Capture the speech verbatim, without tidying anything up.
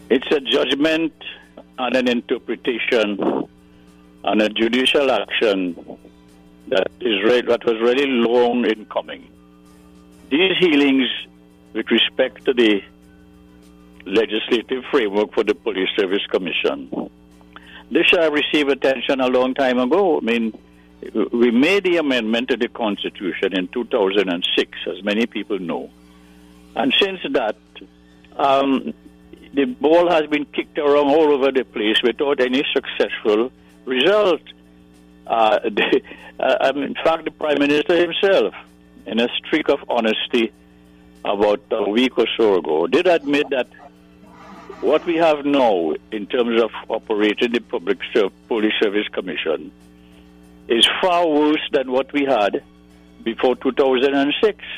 It's a judgment and an interpretation and a judicial action that is re- that was really long in coming. These healings with respect to the legislative framework for the Police Service Commission, this should have received attention a long time ago. I mean, we made the amendment to the Constitution in two thousand six, as many people know. And since that, um, the ball has been kicked around all over the place without any successful result. Uh, the, uh, in fact, the Prime Minister himself, in a streak of honesty about a week or so ago, did admit that what we have now in terms of operating the Public Ser- Police Service Commission is far worse than what we had before two thousand six.